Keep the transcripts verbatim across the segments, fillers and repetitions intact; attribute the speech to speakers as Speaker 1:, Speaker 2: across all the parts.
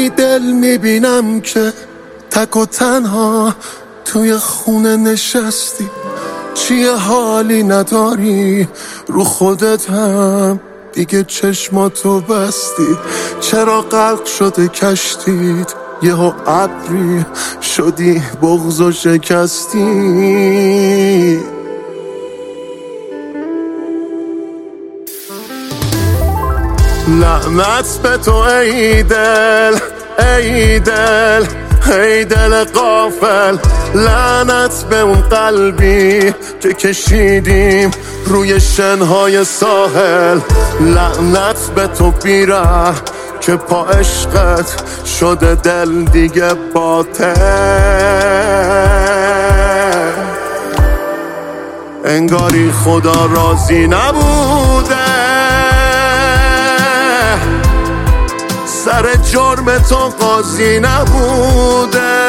Speaker 1: بیدل میبینم که تک و تنها توی خونه نشستی، چیه حالی نداری رو خودت هم دیگه چشماتو بستی، چرا غرق شده کشتیت یهو ابری شدی بغض و شکستی. لعنت به تو ای دل ای دل ای دل غافل، لعنت به اون قلبی که کشیدیم روی شنهای ساحل، لعنت به تو بیره که پا عشقت شده دل دیگه باطل. انگاری خدا راضی نبوده سر جرم تو قاضی نبوده،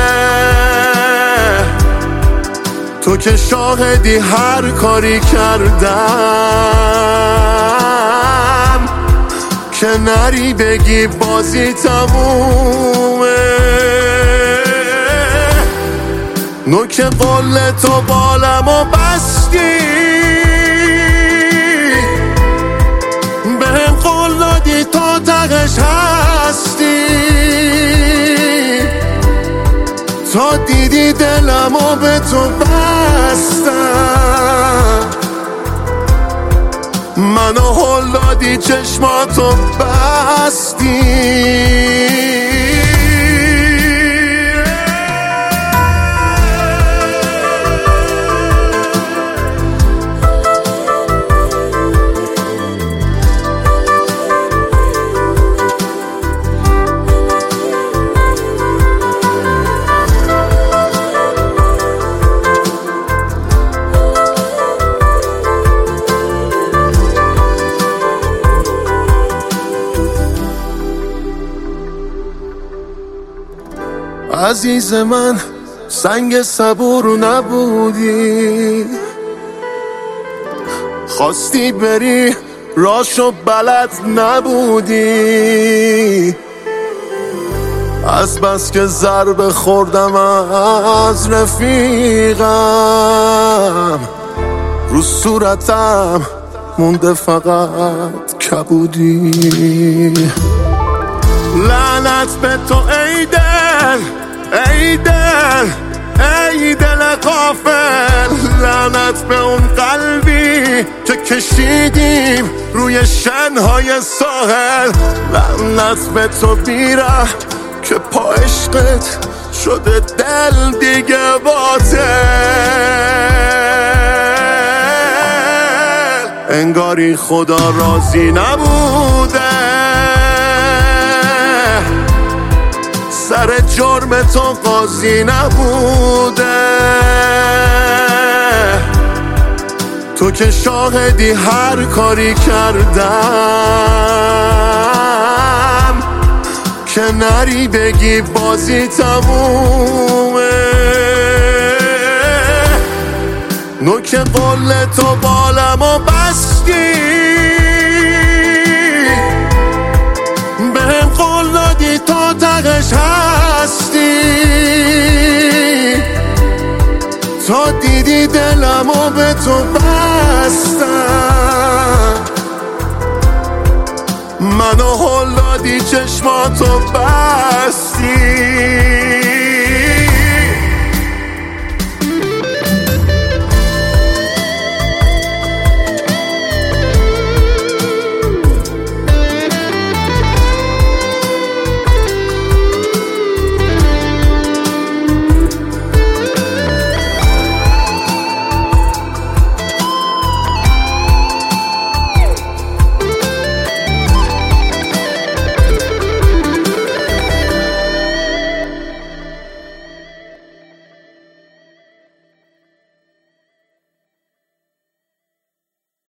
Speaker 1: تو که شاهدی هر کاری کردم که نری بگی بازی تمومه. نوک قول تو بالمو بستی، بهم قول دادی تا تقش هستی، تا دیدی دلمو به تو بستم، منو هل دادی چشماتو بستی. عزیز من سنگ صبور نبودی، خواستی بری راشو بلد نبودی، از بس که ضربه خوردم از رفیقم رو صورتم مونده فقط کبودی. لعنت به تو ای دل ای دل ای دل غافل، لعنت به اون قلبی که کشیدیم روی شنهای ساحل، لعنت به تو بیره که پا عشقت شده دل دیگه باطل. انگاری خدا راضی نبوده سر جرم تو قاضی نبوده، تو که شاهدی هر کاری کردم که نری بگی بازی تمومه. نوک قول تو بالمو بستی، بهم قول دادی تا تقش هستی، تا دیدی دلمو به تو بستم، منو هل دادی چشماتو بستی.